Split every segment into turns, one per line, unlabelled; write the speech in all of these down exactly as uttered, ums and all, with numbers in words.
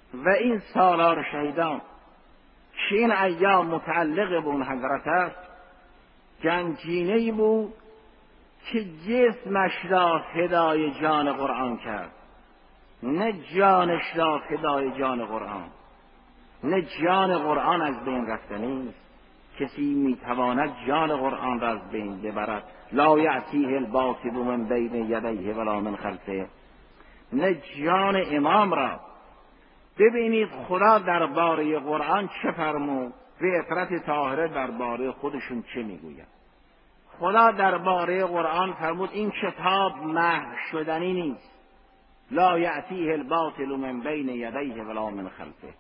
و این سالار شهیدان که این ایام متعلق به اون حضرت است، گنجینه‌ای بود که جسمش را فدای جان قرآن کرد، نه جانش را فدای جان قرآن. نه جان قرآن از بین رفته نیست، کسی میتواند جان قرآن را از بین ببرد. لا یأتیه الباطل من بین یدیه ولا من خلفه. نه جان امام را. ببینید خدا درباره قرآن چه فرمود، به عترت طاهره درباره خودشون چه میگوید. خدا درباره قرآن فرمود این کتاب محو شدنی نیست. لا یأتیه الباطل من بین یدیه ولا من خلفه.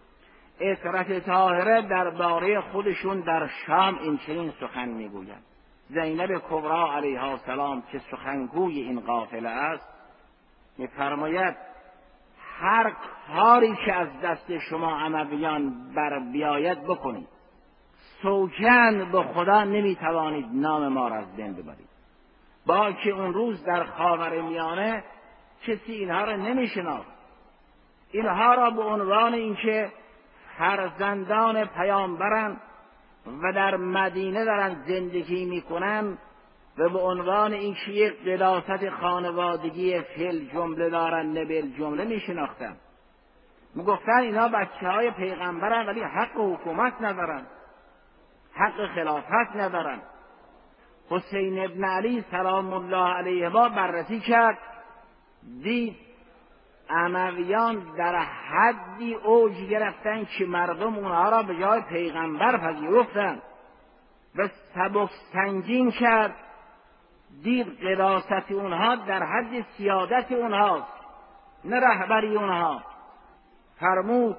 عترت طاهره درباره خودشون در شام این چنین سخن میگوید. زینب کبری علیها السلام که سخنگوی این قافله است میفرماید هر کاری که از دست شما امویان بر بیاید بکنید، سوگند به خدا نمیتوانید نام ما را از بین ببرید. با که اون روز در خاورمیانه کسی اینها را نمیشناخت. اینها را به عنوان اینکه فرزندان پیامبرن و در مدینه دارن زندگی میکنن و به عنوان اینکه یک قداست خانوادگی فل جمله دارن نبل جمله میشناختن. میگفتن اینا بچه های پیغمبرن ولی حق حکومت ندارن، حق خلافت ندارن. حسین ابن علی سلام الله علیه ما بررسی کرد، دید امویان در حدی اوج گرفتن که مردم اونها را به جای پیغمبر پذیرفتند و سبک سنگین کرد. دید قداست اونها در حد سیادت اونهاست نه رهبری اونها. فرمود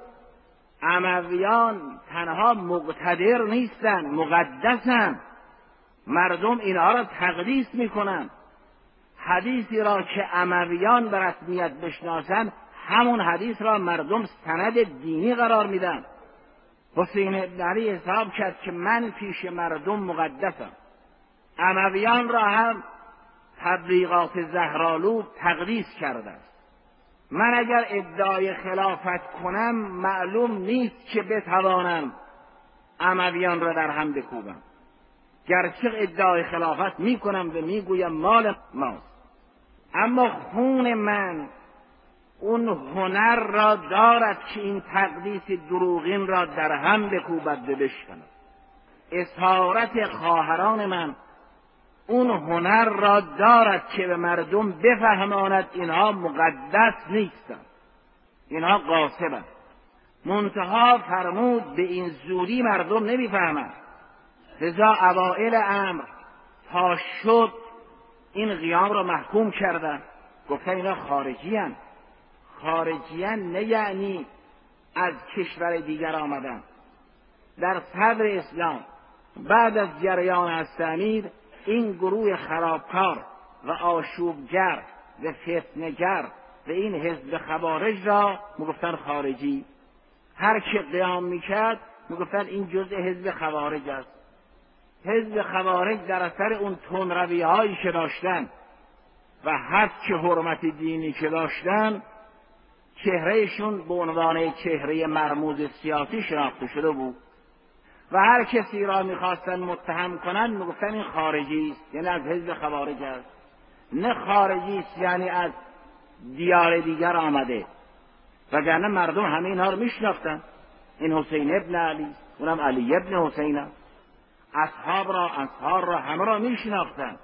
امویان تنها مقتدر نیستن، مقدسن. مردم اینها را تقدیس میکنن. حدیثی را که امویان به رسمیت بشناسن همون حدیث را مردم سند دینی قرار میدن. حسین ابن علی حساب کرد که من پیش مردم مقدسم. امویان را هم تبلیغات زهرالود تقدیس کرده است. من اگر ادعای خلافت کنم معلوم نیست که بتوانم امویان را در هم بکوبم، گرچه ادعای خلافت میکنم و میگویم مال ماست، اما خون من اون هنر را دارد که این تقدیس دروغین را در هم بکوبد و بشکند. اسارت خواهران من اون هنر را دارد که به مردم بفهماند اینها مقدس نیستند، اینها غاصبند. منتها فرمود به این زودی مردم نمیفهمند. لذا اوائل امر تا شد این قیام را محکوم کردند، گفتن اینا خارجی هستند. خارجی هستند نه یعنی از کشور دیگر آمدن. در صدر اسلام بعد از جریان السنید این گروه خرابکار و آشوبگر و فتنه‌گر و این حزب خوارج را میگفتن خارجی. هر که قیام میکرد میگفتن این جزء حزب خوارج است. حزب خوارج در اثر اون تندروی‌هایی که داشتن و حد که حرمت دینی که داشتن چهرهشون به عنوان چهره مرموز سیاسی شناخته شده بود و هر کسی را میخواستن متهم کنن میگفتن این خارجی است، یعنی از حزب خوارج است. نه خارجی است یعنی از دیار دیگر آمده، وگرنه مردم همه اینها رو میشناختن. این حسین ابن علی، اونم علی ابن حسین است. اصحاب را انصار را همه را میشناختن.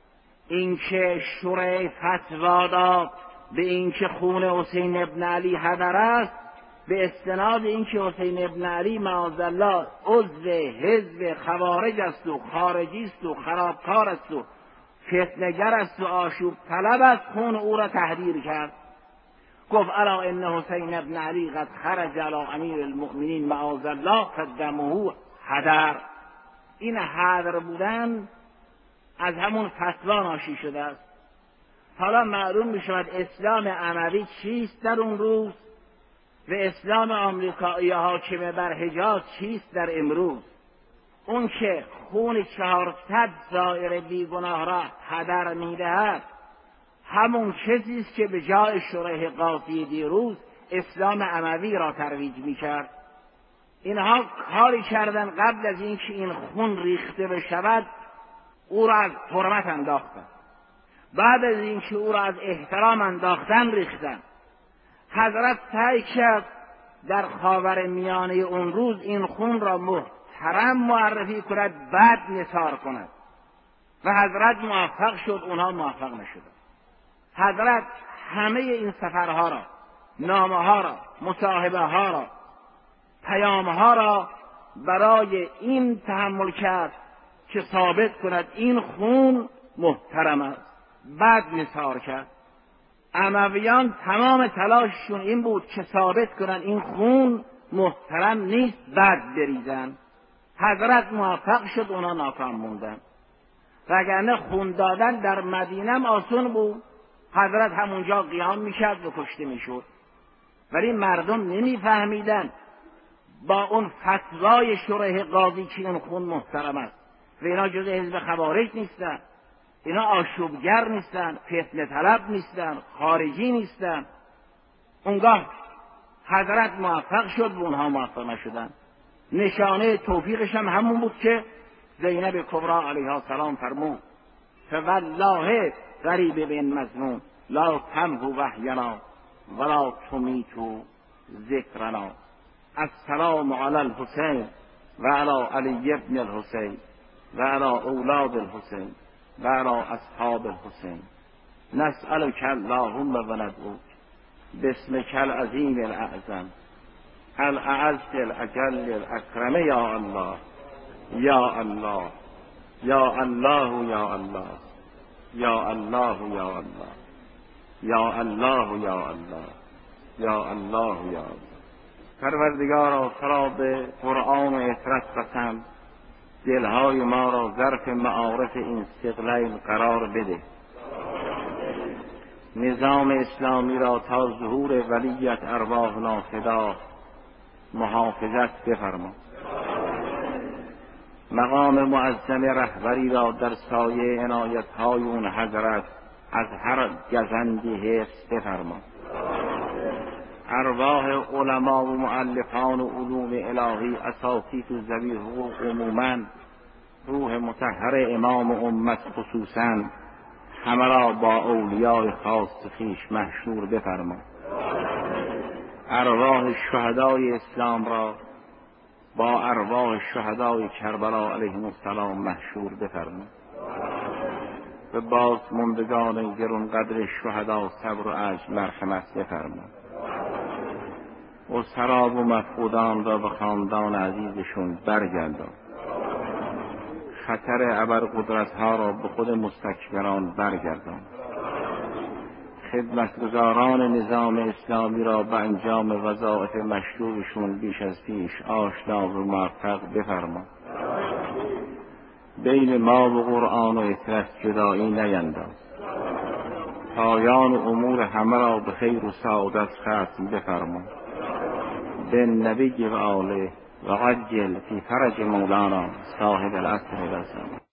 اینکه شورای فتوا داد به اینکه خون حسین ابن علی هدر است به استناد اینکه حسین ابن علی معاذالله عضو حزب خوارج است و خارجی است و خرابکار است و فتنه‌گر است و آشوب طلب است، خون او را تحریر کرد. گفت الا ان حسین ابن علی قد خرج علی امیر المؤمنین معاذالله فدمه هدر. این هدر بودن از همون فتوا ناشی شده است. حالا معلوم می شود اسلام اموی چیست در اون روز و اسلام آمریکایی حاکم بر حجاز چیست در امروز. اون که خون چهارصد زائر بیگناه را هدر می دهد همون کسیست که به جای شرح قاضی دیروز اسلام اموی را ترویج میکرد. اینها کاری کردن قبل از اینکه این خون ریخته بشود او را از حرمت انداختن، بعد از اینکه او را از احترام انداختن ریختن. حضرت سعی کرد در خاورمیانه اون روز این خون را محترم معرفی کند، بعد نثار کند و حضرت موفق شد، اونها موفق نشدند. حضرت همه این سفرها را، نامه ها را، مصاحبه ها را، پیام ها را برای این تحمل کرد که ثابت کند این خون محترم است، بعد نثار کرد. امویان تمام تلاششون این بود که ثابت کنن این خون محترم نیست، بعد بریزن. حضرت موفق شد، اونا ناکام موندن. وگرنه خون دادن در مدینه آسون بود، حضرت همونجا قیام میکرد و کشته میشد. ولی مردم نمیفهمیدن با اون فتوای شرح قاضی که این خون محترم است. و اینا جز حزب خوارج نیستن، اینا آشوبگر نیستن، فتنه طلب نیستن، خارجی نیستن. اونگاه حضرت موفق شد و اونها موفق نشدن. نشانه توفیقش هم همون بود که زینب کبرا علیها السلام فرمود فوالله غریب بن مظنون لا تمحو وحینا ولا تمیتو ذکرنا. السلام علی الحسین و علی علی ابن الحسین و علی اولاد الحسین و علی اصحاب الحسین. نسألک اللهم و ندعوک باسمک العظیم الاعظم الاعز الاجل الاکرم یا الله یا الله یا الله یا الله یا الله یا الله یا الله یا الله یا الله یا الله. پروردگارا تو به قرآن و اطرت قسم دلهای ما را ظرف معارف این استقلال قرار بده. نظام اسلامی را تا ظهور ولیت ارواحنا فدا محافظت بفرما. مقام معظم رهبری را در سایه عنایت‌های اون حضرت از هر گزندی حفظ بفرما. ارواح علما و مؤلفان و علوم الهی اساتید و ذوی حقوق عموماً، روح مطهر امام امت خصوصاً، همه را با اولیای خاص خویش محشور بفرما. ارواح شهدای اسلام را با ارواح شهدای کربلا علیهم السلام محشور بفرما. به باز ماندگان گران قدر شهدا صبر و عجز مرحمت بفرما. و سراب و مفقودان را به خاندان عزیزشون برگردان. خطر ابرقدرت ها را به خود مستکبران برگردان. خدمتگزاران نظام اسلامی را به انجام وظایف مشروعشون بیش از پیش آشنا و موفق بفرما. بین ما و قرآن و اطرت جدایی نینداز. پایان امور همه را به خیر و سعادت ختم بفرما. به نبی و آله و عجل فی فرج مولانا صاحب العصر و الزمان.